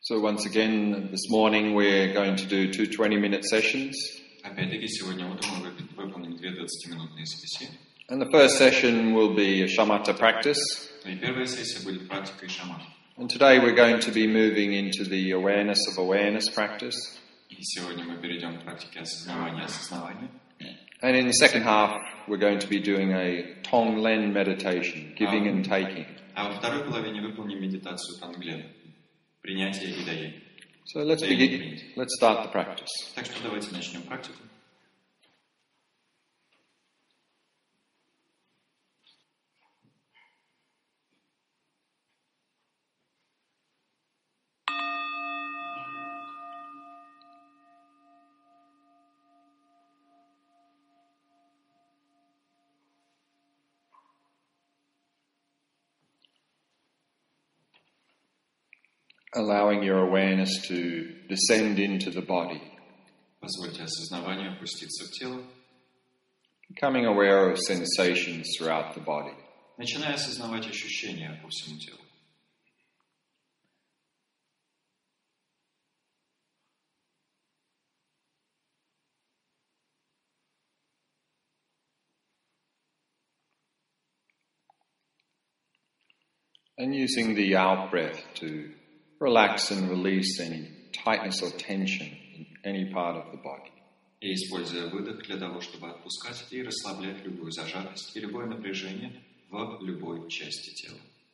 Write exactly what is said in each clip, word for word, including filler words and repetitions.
So once again, this morning we're going to do two twenty-minute sessions. Опять-таки, сегодня утром мы выполним две двадцатиминутные сессии. And the first session will be a shamatha practice. И первая сессия будет практикой шамата. And today we're going to be moving into the awareness of awareness practice. И сегодня мы перейдем к практике осознавания осознавания. And in the second half, we're going to be doing a Tonglen meditation, giving and taking. А во второй половине выполним медитацию Тонглен, принятие и даяние. So let's begin. Let's start the practice. Так что давайте начнем практику. Allowing your awareness to descend into the body. Позвольте осознаванию опуститься в тело. Becoming aware of sensations throughout the body. Начиная осознавать ощущения по всему телу. And using the out breath to relax and release any tightness or tension in any part of the body. И используя выдох для того, чтобы отпускать и расслаблять любую зажатость и любое напряжение в любой части тела.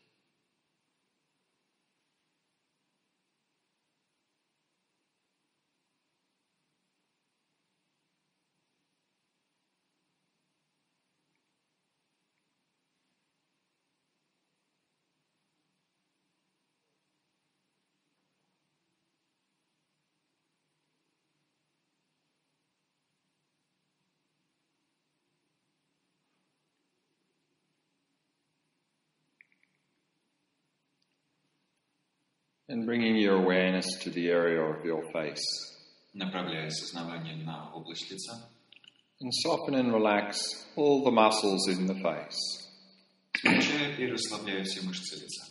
And bringing your awareness to the area of your face. Направляя сознание на область лица. And soften and relax all the muscles in the face. Смягчая и расслабляя все мышцы лица.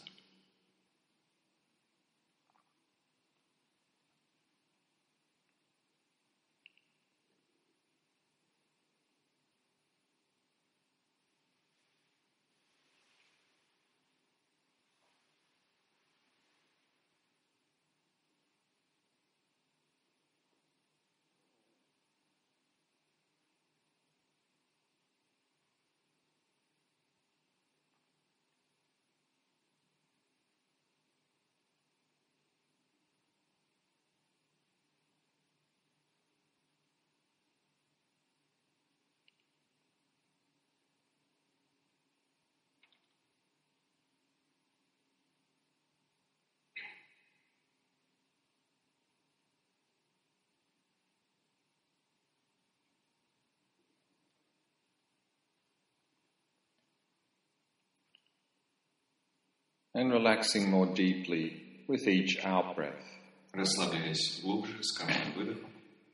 And relaxing more deeply with each out breath. Расслабляясь глубже с каждым выдохом.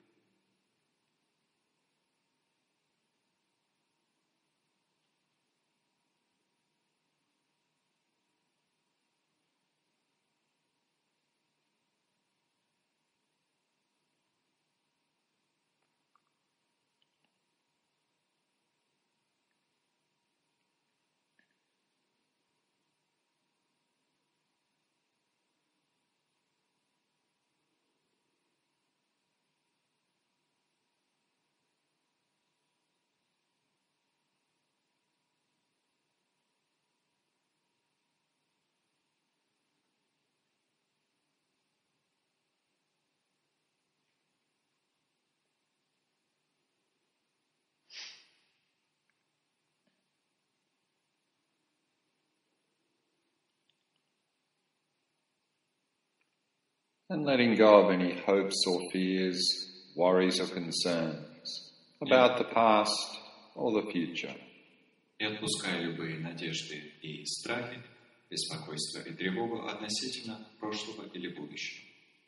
And letting go of any hopes or fears, worries or concerns about the past or the future. И отпуская любые надежды и страхи, беспокойство и тревогу относительно прошлого или будущего.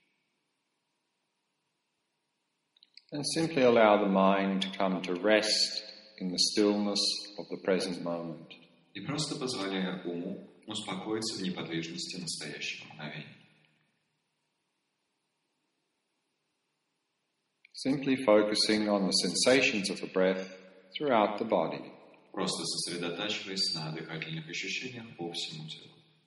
And simply allow the mind to come to rest in the stillness of the present moment. И просто позволяя уму успокоиться в неподвижности настоящего мгновения. simply focusing on the sensations of the breath throughout the body. Просто сосредотачиваясь на дыхательных ощущениях по всему телу.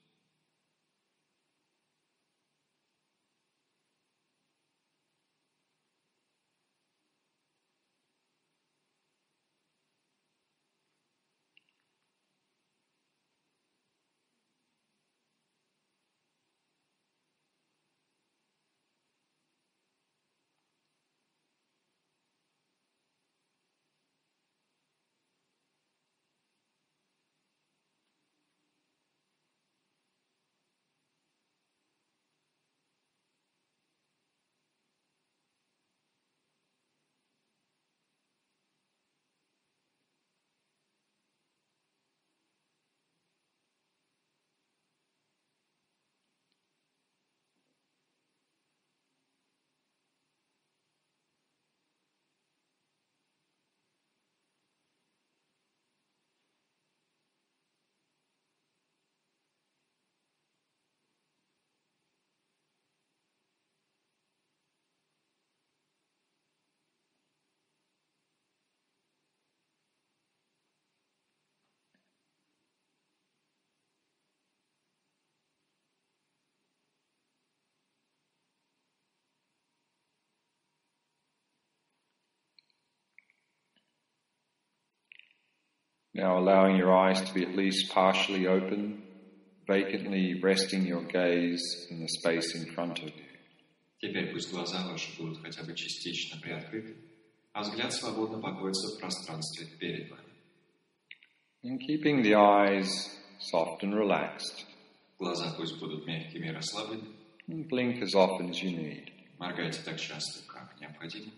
Now allowing your eyes to be at least partially open, vacantly resting your gaze in the space in front of you. Теперь пусть глаза ваши будут хотя бы частично приоткрыты, а взгляд свободно покоится в пространстве перед вами. And keeping the eyes soft and relaxed. Глаза пусть будут мягкими и расслаблены. And blink as often as you need. Моргайте так часто, как необходимо.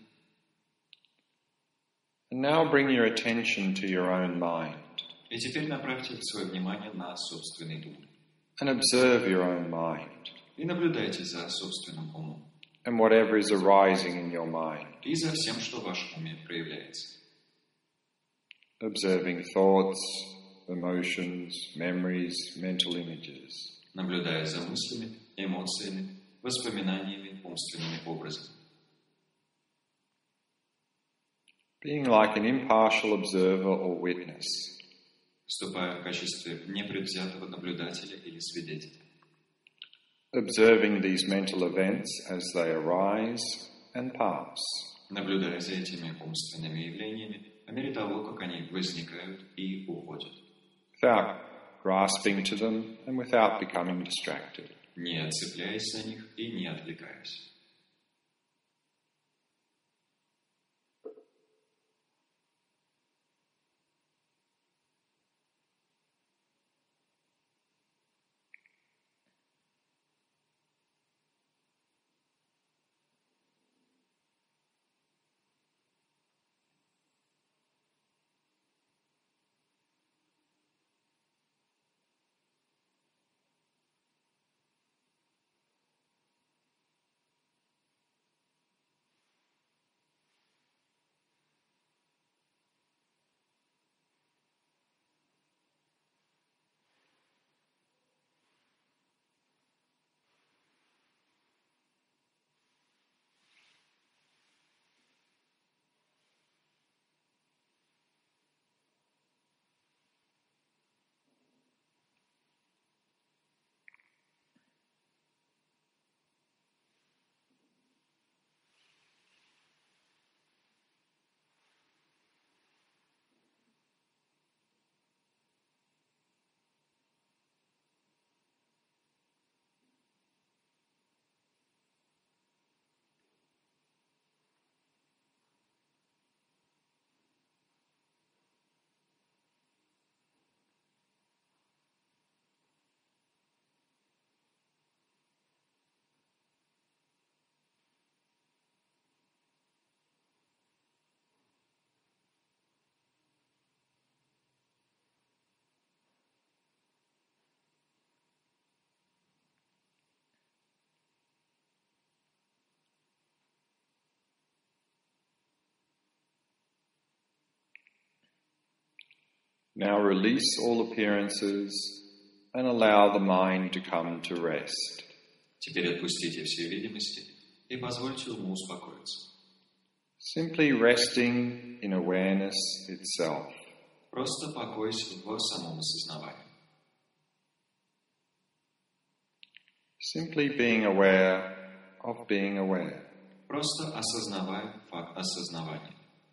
And now bring your attention to your own mind. И теперь направьте свое внимание на собственный ум. And observe your own mind. И наблюдайте за собственным умом. And whatever is arising in your mind. И за всем, что в вашем уме проявляется. Observing thoughts, emotions, memories, mental images. Наблюдая за мыслями, эмоциями, воспоминаниями, умственными образами. Being like an impartial observer or witness. Выступая в качестве непредвзятого наблюдателя или свидетеля. Observing these mental events as they arise and pass. Наблюдая за этими умственными явлениями по мере того, как они возникают и уходят. Without grasping to them and without becoming distracted. Не цепляясь за них и не отвлекаясь. Now release all appearances and allow the mind to come to rest. Теперь отпустите все видимости и позвольте уму успокоиться. Simply resting in awareness itself. Просто покойся в самом осознавании. Simply being aware of being aware. Просто осознавай факт осознавания.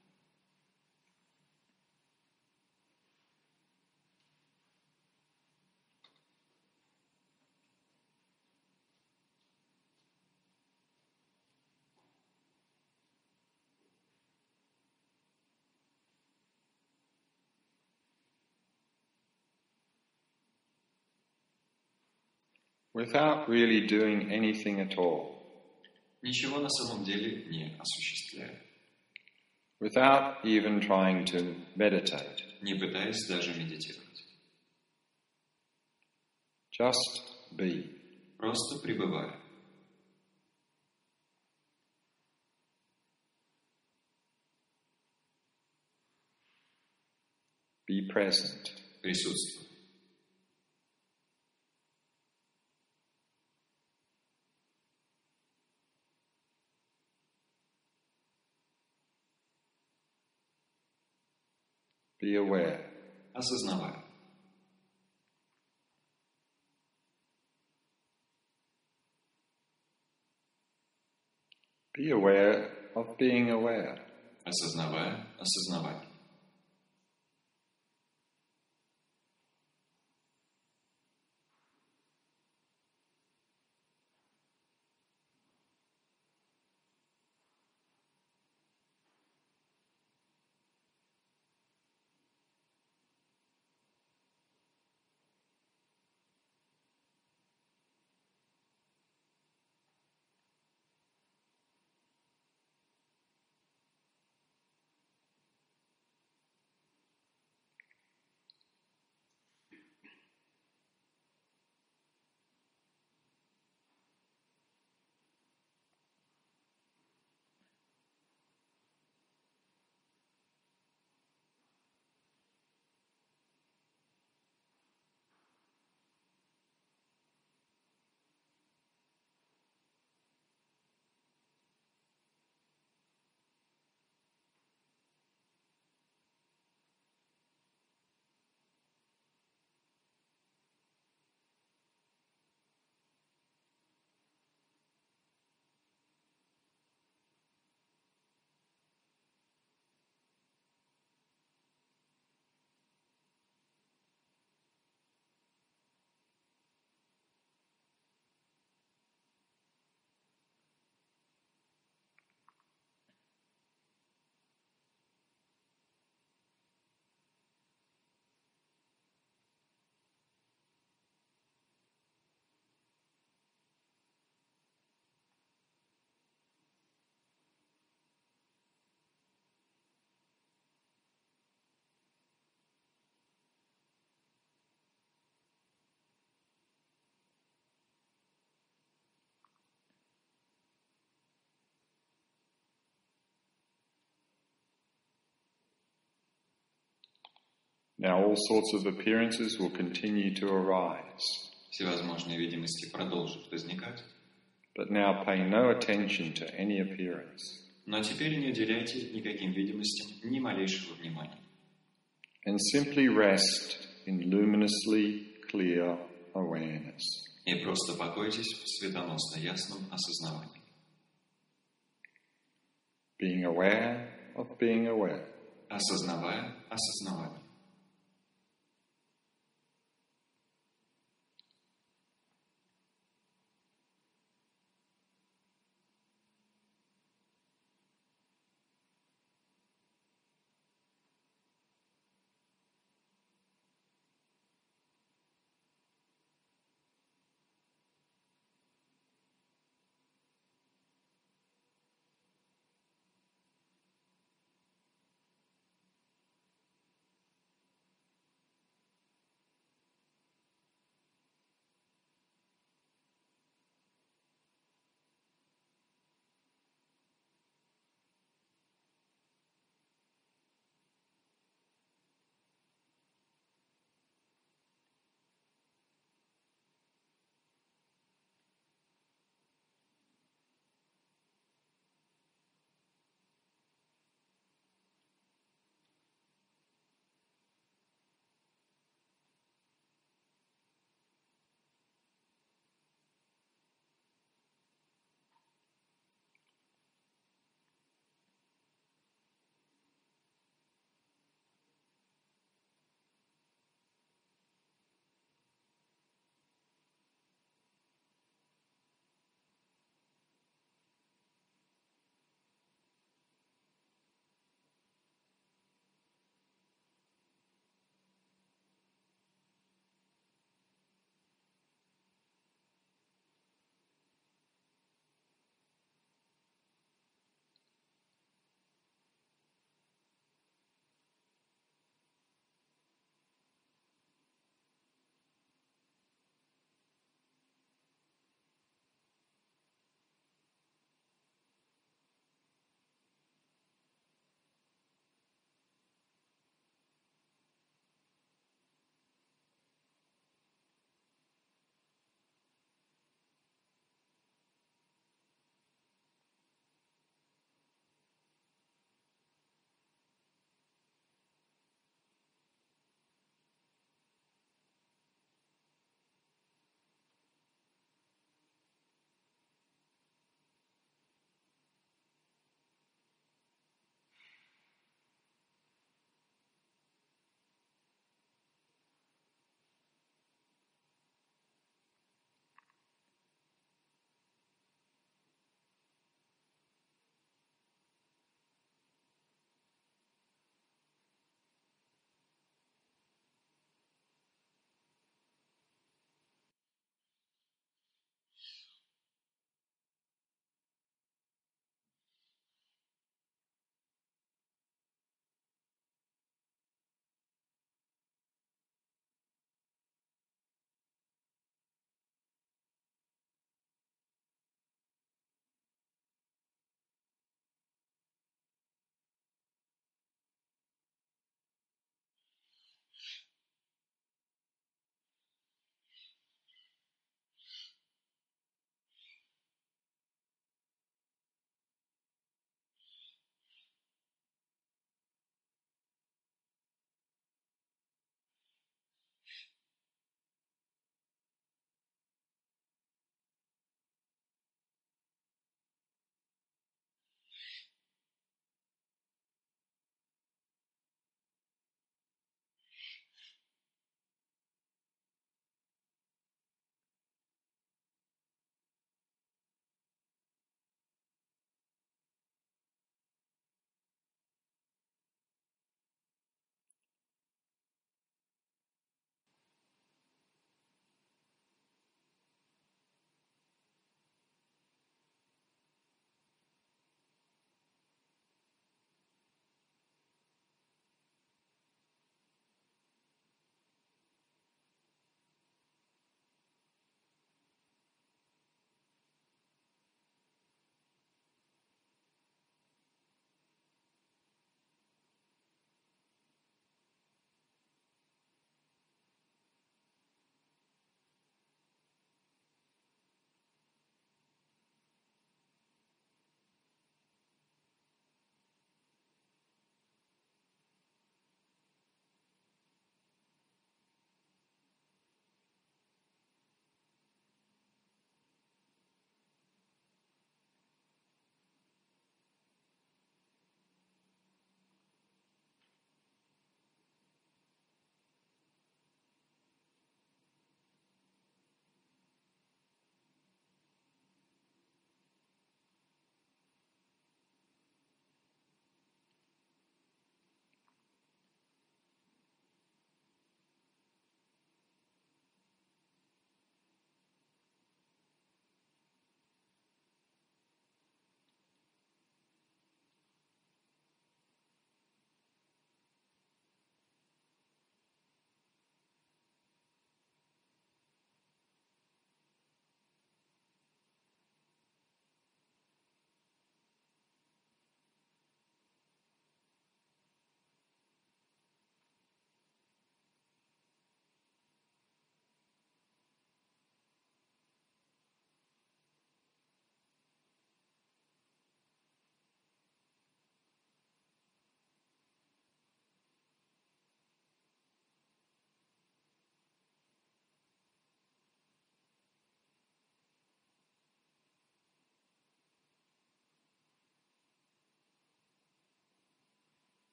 Without really doing anything at all. Ничего на самом деле не осуществляя. Without even trying to meditate. Не пытаясь даже медитировать. Just be. Просто пребывая. Be present. Присутствуй. Be aware. Осознавай. Be aware of being aware. Осознавая, осознавай. Now all sorts of appearances will continue to arise. Всевозможные видимости продолжат возникать. But now pay no attention to any appearance. Но теперь не уделяйте никаким видимостям ни малейшего внимания. And simply rest in luminously clear awareness. И просто покойтесь в светоносно ясном осознавании. Being aware of being aware. Осознавая осознавание.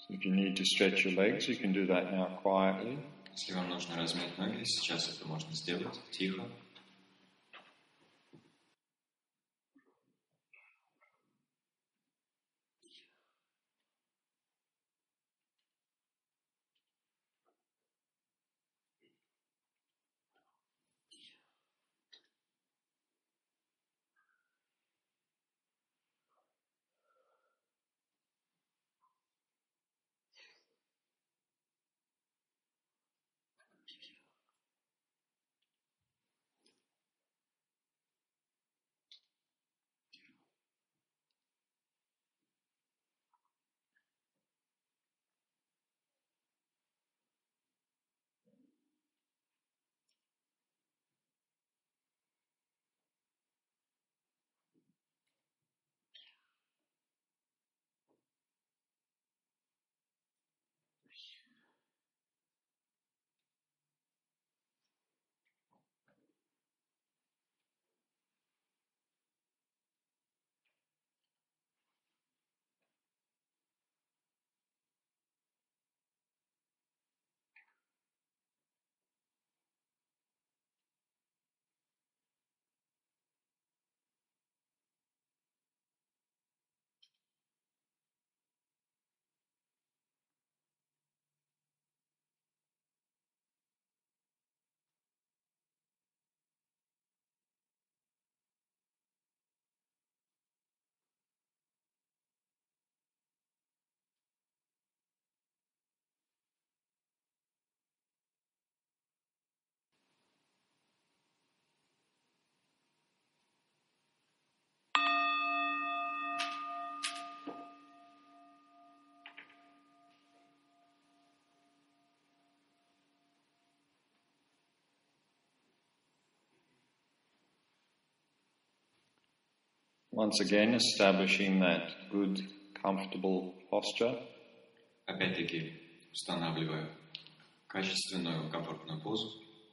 So if you need to stretch your legs, you can do that now quietly. Если вам нужно размять ноги, сейчас это можно сделать тихо. Once again, establishing that good, comfortable posture. Опять-таки, устанавливаю качественную, комфортную позу.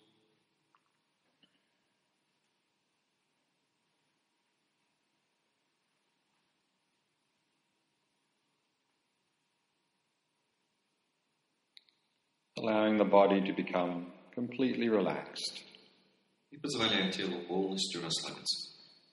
Allowing the body to become completely relaxed. И позволяю телу полностью расслабиться.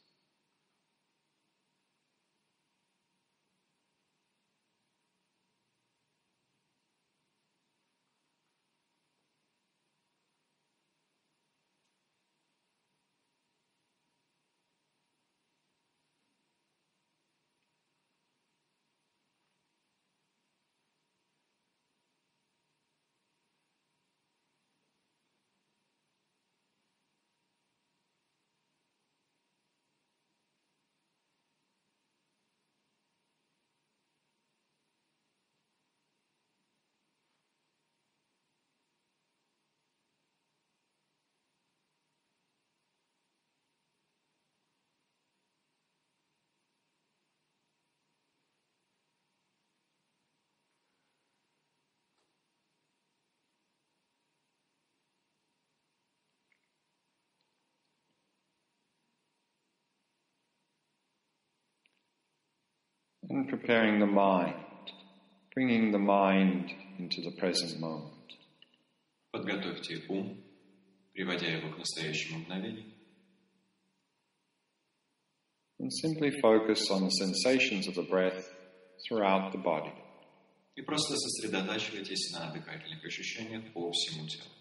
And preparing the mind, bringing the mind into the present moment. Подготовьте ум, приводя его к настоящему мгновению. And simply focus on the sensations of the breath throughout the body. И просто сосредотачивайтесь на дыхательных ощущениях по всему телу.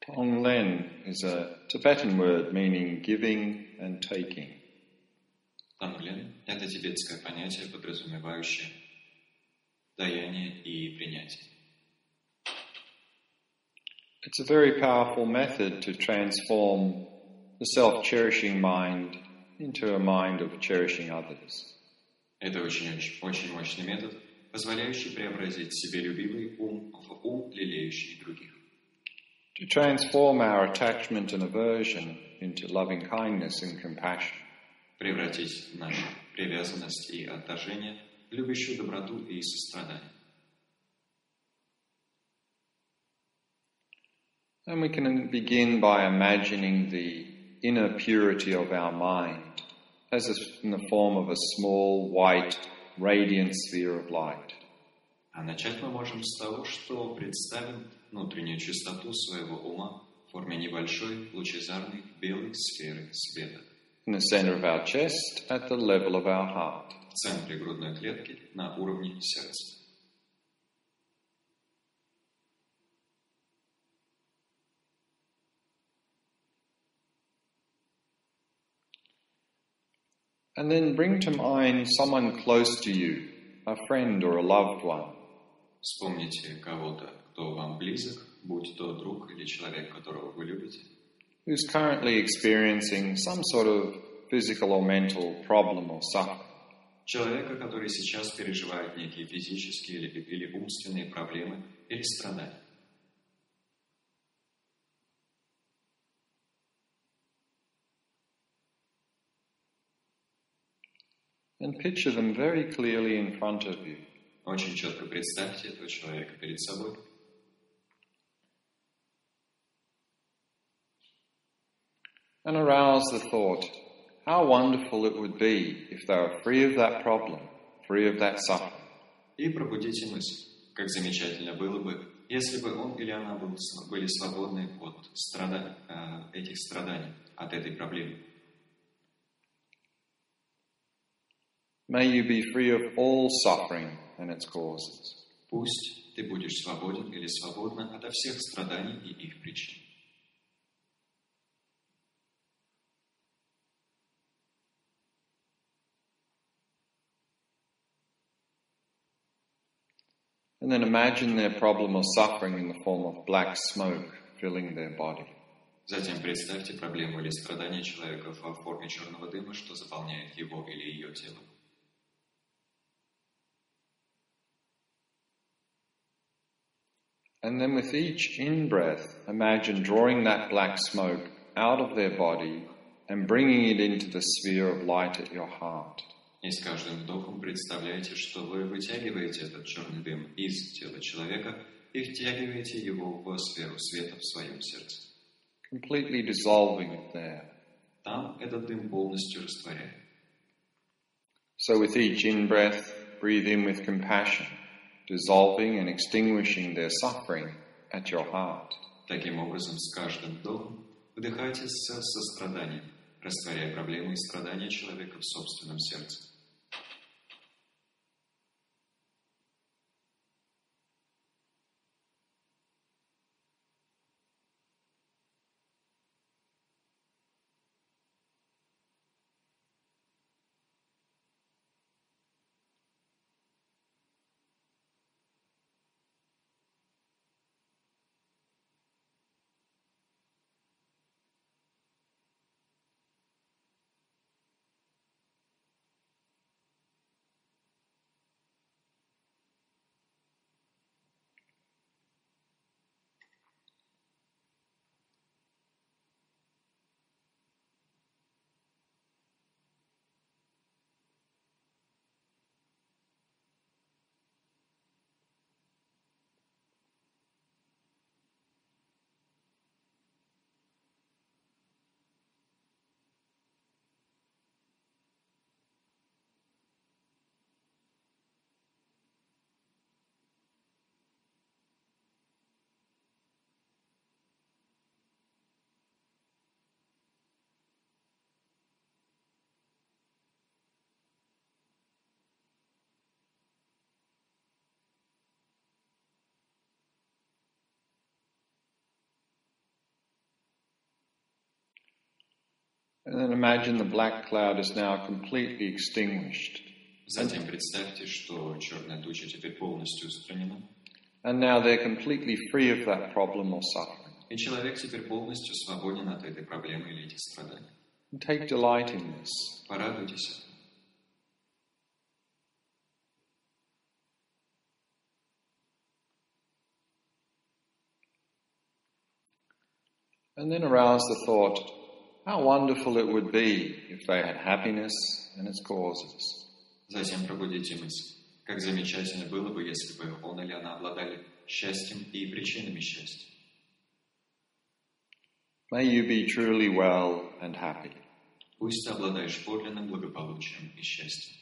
Tonglen is a Tibetan word meaning giving and taking. Тонглен – это тибетское понятие, подразумевающее даяние и принятие. It's a very powerful method to transform the self-cherishing mind into a mind of cherishing others. Это очень, очень мощный метод, позволяющий преобразить себелюбивый ум в ум, лелеющий других. To transform our attachment and aversion into loving kindness and compassion. Превратить нашу привязанность и отторжение в любящую доброту и сострадание. And we can begin by imagining the inner purity of our mind as a, in the form of a small, white, radiant sphere of light. А начать мы можем с того, что представим внутреннюю чистоту своего ума в форме небольшой, лучезарной, белой сферы света. In the center of our chest, at the level of our heart. В центре грудной клетки, на уровне сердца. And then bring to mind someone close to you, a friend or a loved one. Вспомните кого-то, кто вам близок, будь то друг или человек, которого вы любите, who's currently experiencing some sort of physical or mental problem or suffering. Человека, который сейчас переживает некие физические или, или умственные проблемы или страдания. And picture them very clearly in front of you. Очень четко представьте этого человека перед собой. And arouse the thought, how wonderful it would be if they were free of that problem, free of that suffering. И пробудите мысль, как замечательно было бы, если бы он или она был, были свободны от страда, э, этих страданий, от этой проблемы. May you be free of all suffering and its causes. Пусть ты будешь свободен или свободна ото всех страданий и их причин. And then imagine their problem or suffering in the form of black smoke filling their body. Затем представьте проблему или страдание человека в форме черного дыма, что заполняет его или ее тело. And then with each in-breath, imagine drawing that black smoke out of their body and bringing it into the sphere of light at your heart. И с каждым вдохом представляете, что вы вытягиваете этот черный дым из тела человека и втягиваете его в сферу света в своем сердце. Completely dissolving it there. Там этот дым полностью растворяет. So with each in-breath, breathe in with compassion, dissolving and extinguishing their suffering at your heart. Таким образом, с каждым вдохом вдыхайте с состраданием, растворяя проблемы и страдания человека в собственном сердце. And then imagine the black cloud is now completely extinguished. Затем представьте, что черная туча теперь полностью устранена. And now they're completely free of that problem or suffering. И человек теперь полностью свободен от этой проблемы или этих страданий. And take delight in this. Порадуйтесь этому. And then arouse the thought, how wonderful it would be if they had happiness and its causes. Затем пробудите мысль. Как замечательно было бы, если бы он или она обладали счастьем и причинами счастья. May you be truly well and happy. Пусть ты обладаешь подлинным благополучием и счастьем.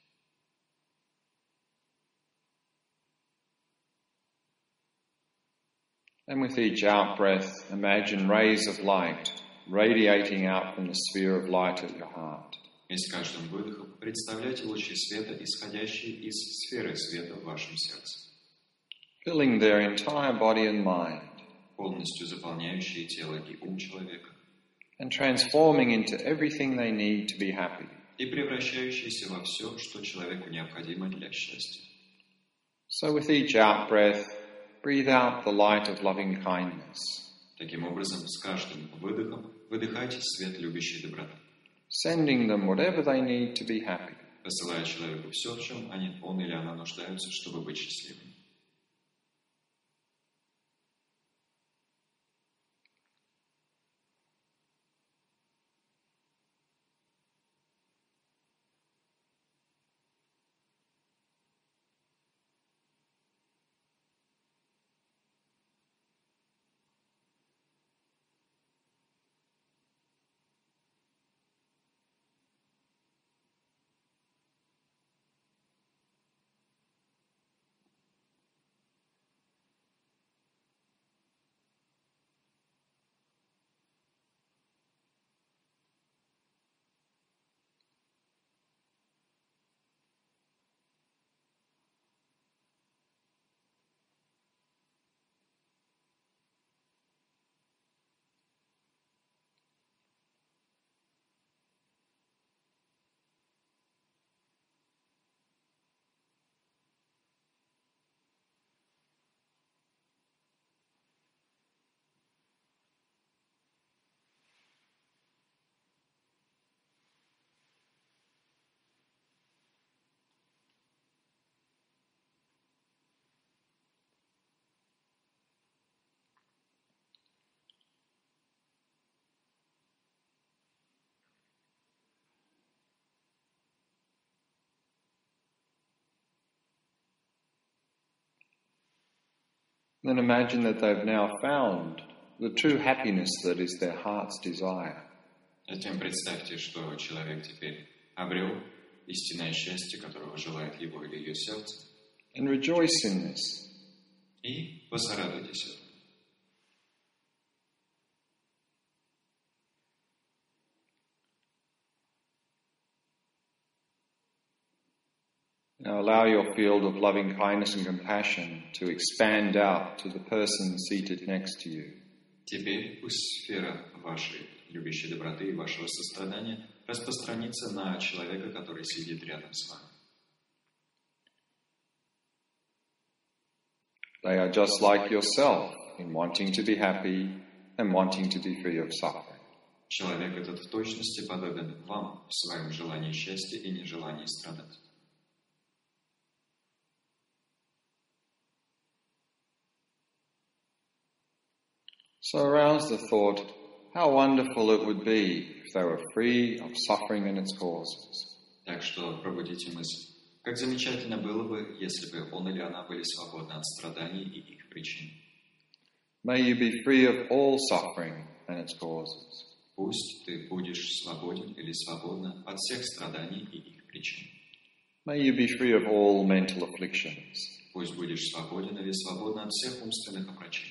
And with each out-breath, imagine rays of light radiating out from the sphere of light at your heart. И с каждым выдохом представляйте лучи света, исходящие из сферы света в вашем сердце, Filling their entire body and mind, полностью заполняющие тело и ум человека, and transforming into everything they need to be happy. и превращающиеся во все, что человеку необходимо для счастья. So with each out-breath, breathe out the light of loving kindness, Таким образом, с каждым выдохом выдыхайте свет любящей доброты, sending them whatever they need to be happy. посылая человеку все, в чем они, он или она нуждаются, чтобы быть счастливыми. Then imagine that they've now found the true happiness that is their heart's desire. Затем представьте, что человек теперь обрел истинное счастье, которого желает его или ее сердце, And rejoice in this. и посорадуйтесь этому. Now allow your field of loving kindness and compassion to expand out to the person seated next to you. Теперь пусть сфера вашей любящей доброты и вашего сострадания распространится на человека, который сидит рядом с вами. They are just like yourself in wanting to be happy and wanting to be free of suffering. Человек этот в точности подобен вам в своем желании счастья и нежелании страдать. So arouse the thought, how wonderful it would be if they were free of suffering and its causes. Так что пробудите мысль. Как замечательно было бы, если бы он или она были свободны от страданий и их причин. May you be free of all suffering and its causes. Пусть ты будешь свободен или свободна от всех страданий и их причин. May you be free of all mental afflictions. Пусть будешь свободен или свободна от всех умственных омрачений.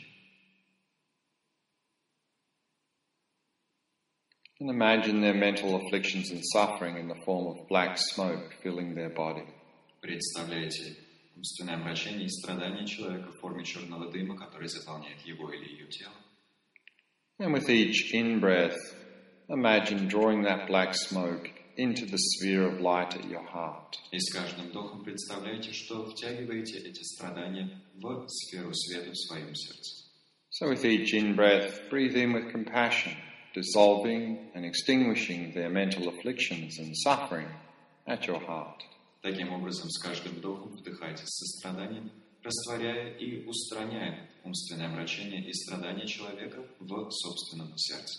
And imagine their mental afflictions and suffering in the form of black smoke filling their body. Представляете умственное омрачение и страдания человека в форме черного дыма, который заполняет его или ее тело. And with each in-breath, imagine drawing that black smoke into the sphere of light at your heart. И с каждым вдохом представляйте, что втягиваете эти страдания в сферу света в своем сердце. So with each in-breath, breathe in with compassion, dissolving and extinguishing their mental afflictions and suffering at your heart. Таким образом, с каждым вдохом вдыхайте с состраданием, растворяя и устраняя умственное омрачение и страдания человека в собственном сердце.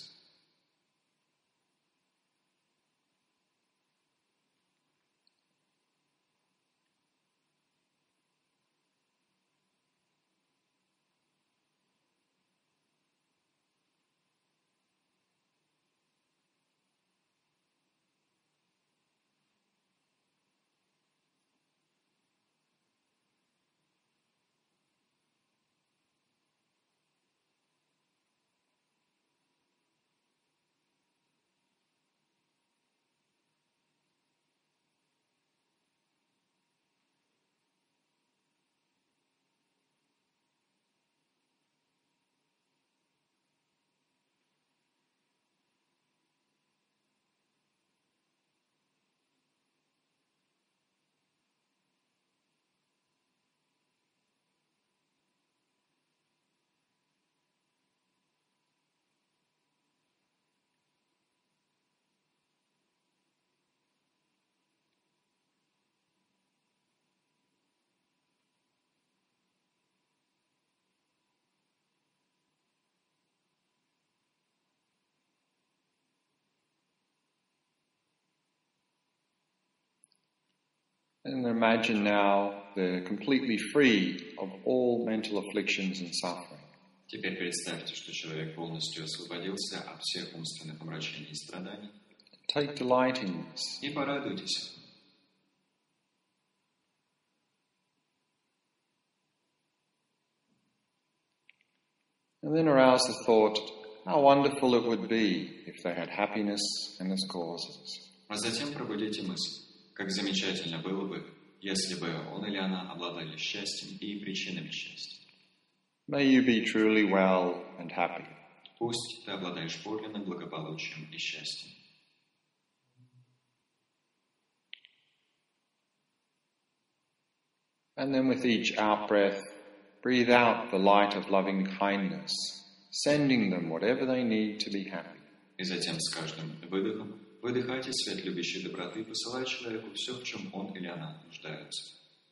And imagine now they're completely free of all mental afflictions and suffering. Теперь представьте, что человек полностью освободился от всех умственных омрачений и страданий. Take delight in this. И порадуйтесь. And then arouse the thought, how wonderful it would be if they had happiness and its causes. А затем пробудите мысль. Как замечательно было бы, если бы он или она обладали счастьем и причинами счастья. May you be truly well and happy. Пусть ты обладаешь подлинным благополучием и счастьем. And then with each out-breath, breathe out the light of loving kindness, sending them whatever they need to be happy. И затем с каждым выдохом выдыхайте свет любящей доброты, посылая человеку все, в чем он или она нуждаются.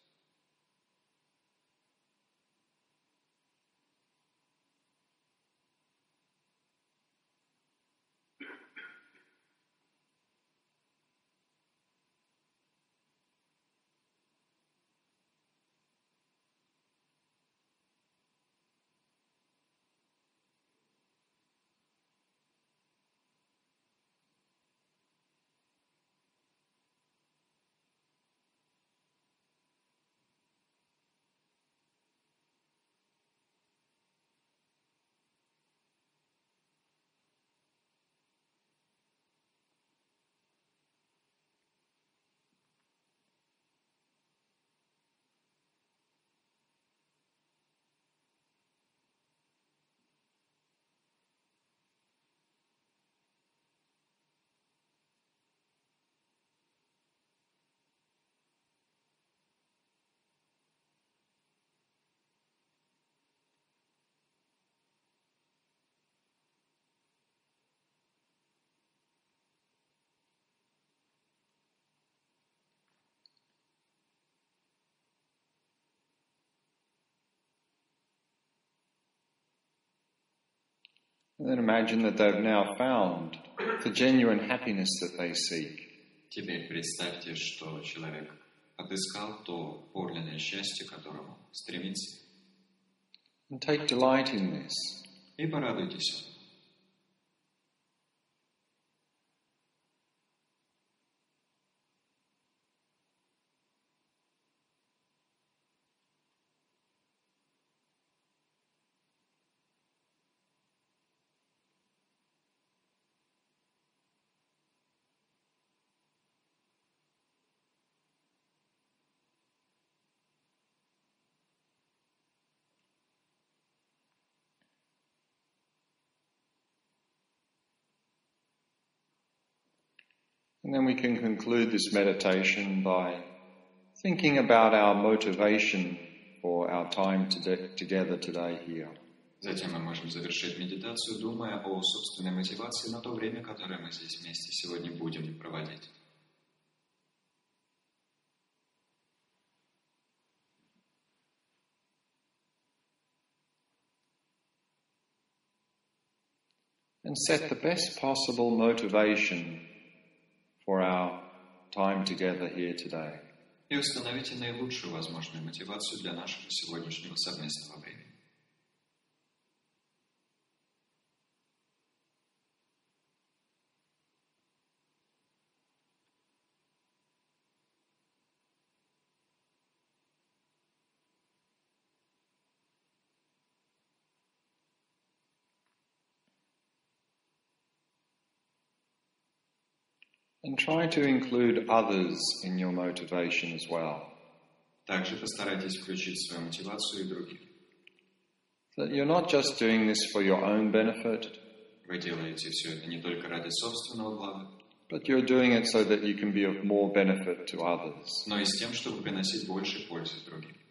And then imagine that they've now found the genuine happiness that they seek. Теперь представьте, что человек отыскал то подлинное счастье, к которому стремится. And take delight in this. И порадуйтесь. And then we can conclude this meditation by thinking about our motivation for our time together today here. Затем мы можем завершить медитацию, думая о собственной мотивации на то время, которое мы здесь вместе сегодня будем проводить. And set the best possible motivation for our time together here today. И установите наилучшую возможную мотивацию для нашего сегодняшнего совместного времени. And try to include others in your motivation as well. Также постарайтесь включить в свою мотивацию и других. That you're not just doing this for your own benefit, Вы делаете все это не только ради собственного блага, but you're doing it so that you can be of more benefit to others. но и с тем, чтобы приносить больше пользы другим.